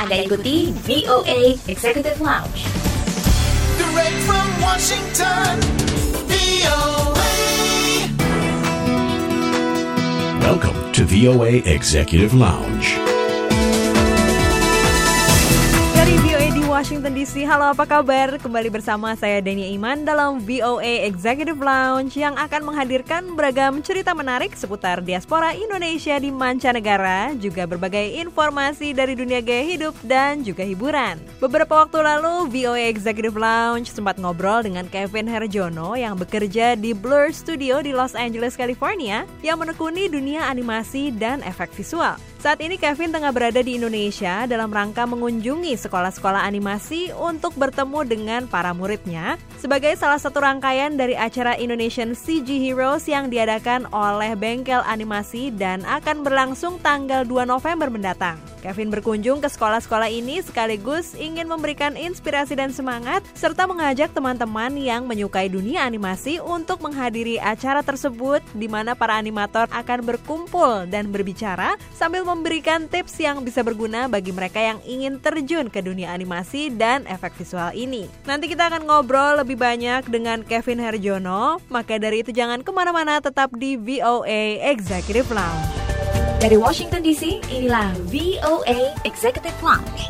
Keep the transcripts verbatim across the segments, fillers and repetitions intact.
Anda ikuti V O A Executive Lounge. Direct from Washington, V O A. Welcome to V O A Executive Lounge. Dari V O A di Washington D C, halo apa kabar? Kembali bersama saya Dania Iman dalam V O A Executive Lounge yang akan menghadirkan beragam cerita menarik seputar diaspora Indonesia di mancanegara, juga berbagai informasi dari dunia gaya hidup dan juga hiburan. Beberapa waktu lalu V O A Executive Lounge sempat ngobrol dengan Kevin Herjono yang bekerja di Blur Studio di Los Angeles, California, yang menekuni dunia animasi dan efek visual. Saat ini Kevin tengah berada di Indonesia dalam rangka mengunjungi sekolah-sekolah animasi untuk bertemu dengan para muridnya sebagai salah satu rangkaian dari acara Indonesian C G Heroes yang diadakan oleh Bengkel Animasi dan akan berlangsung tanggal dua November mendatang. Kevin berkunjung ke sekolah-sekolah ini sekaligus ingin memberikan inspirasi dan semangat serta mengajak teman-teman yang menyukai dunia animasi untuk menghadiri acara tersebut di mana para animator akan berkumpul dan berbicara sambil memberikan tips yang bisa berguna bagi mereka yang ingin terjun ke dunia animasi dan efek visual ini. Nanti kita akan ngobrol lebih banyak dengan Kevin Herjono, maka dari itu jangan kemana-mana, tetap di V O A Executive Lounge. Dari Washington D C, inilah V O A Executive Lounge.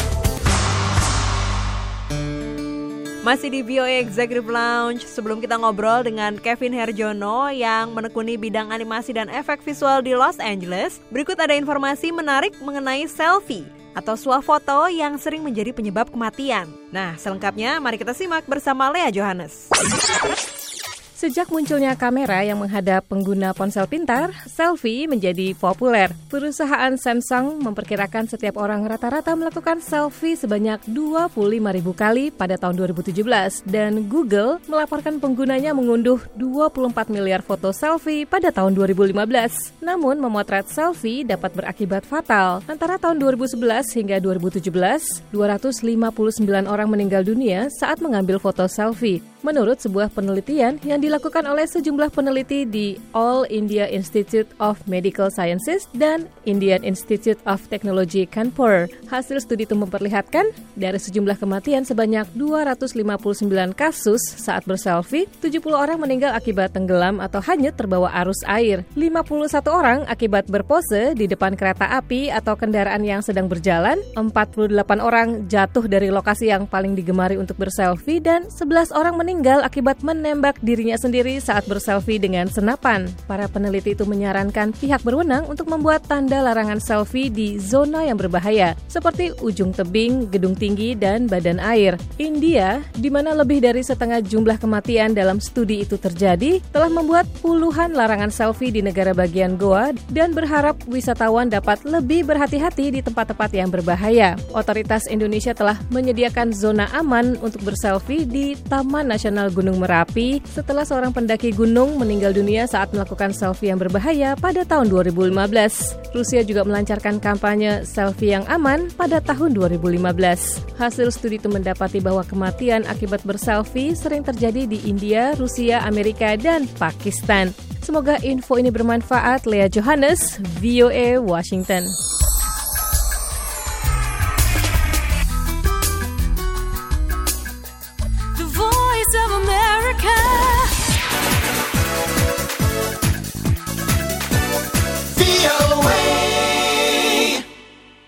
Masih di V O A Executive Lounge, sebelum kita ngobrol dengan Kevin Herjono yang menekuni bidang animasi dan efek visual di Los Angeles, berikut ada informasi menarik mengenai selfie atau swafoto yang sering menjadi penyebab kematian. Nah, selengkapnya mari kita simak bersama Lea Johannes. Sejak munculnya kamera yang menghadap pengguna ponsel pintar, selfie menjadi populer. Perusahaan Samsung memperkirakan setiap orang rata-rata melakukan selfie sebanyak dua puluh lima ribu kali pada tahun dua ribu tujuh belas dan Google melaporkan penggunanya mengunduh dua puluh empat miliar foto selfie pada tahun dua ribu lima belas. Namun, memotret selfie dapat berakibat fatal. Antara tahun dua ribu sebelas hingga dua ribu tujuh belas, dua ratus lima puluh sembilan orang meninggal dunia saat mengambil foto selfie. Menurut sebuah penelitian yang dilakukan oleh sejumlah peneliti di All India Institute of Medical Sciences dan Indian Institute of Technology Kanpur. Hasil studi itu memperlihatkan dari sejumlah kematian sebanyak dua ratus lima puluh sembilan kasus saat berselfie, tujuh puluh orang meninggal akibat tenggelam atau hanyut terbawa arus air, lima puluh satu orang akibat berpose di depan kereta api atau kendaraan yang sedang berjalan, empat puluh delapan orang jatuh dari lokasi yang paling digemari untuk berselfie, dan sebelas orang meninggal meninggal akibat menembak dirinya sendiri saat berselfie dengan senapan. Para peneliti itu menyarankan pihak berwenang untuk membuat tanda larangan selfie di zona yang berbahaya, seperti ujung tebing, gedung tinggi, dan badan air. India, di mana lebih dari setengah jumlah kematian dalam studi itu terjadi, telah membuat puluhan larangan selfie di negara bagian Goa dan berharap wisatawan dapat lebih berhati-hati di tempat-tempat yang berbahaya. Otoritas Indonesia telah menyediakan zona aman untuk berselfie di Taman Nasional Nasional Gunung Merapi setelah seorang pendaki gunung meninggal dunia saat melakukan selfie yang berbahaya pada tahun dua ribu lima belas. Rusia juga melancarkan kampanye selfie yang aman pada tahun dua ribu lima belas. Hasil studi itu mendapati bahwa kematian akibat berselfie sering terjadi di India, Rusia, Amerika, dan Pakistan. Semoga info ini bermanfaat. Lea Johannes, V O A Washington.